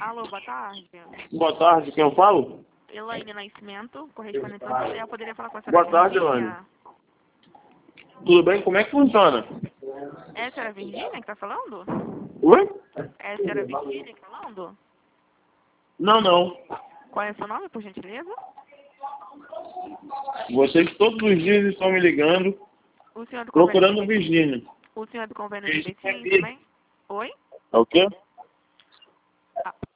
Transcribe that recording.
Alô, boa tarde. Boa tarde, quem eu falo? Elaine Nascimento, correspondente social. Eu poderia falar com a Boa senhora tarde, Virgínia? Tudo bem? Como é que funciona? É a senhora Virgínia que está falando? Oi? É a senhora Virgínia que está falando? Não. Qual é o seu nome, por gentileza? Vocês todos os dias estão me ligando, O senhor do convênio procurando de o Betim? Virgínia. O senhor do convênio de Isso Betim aqui. também? Oi? É o quê?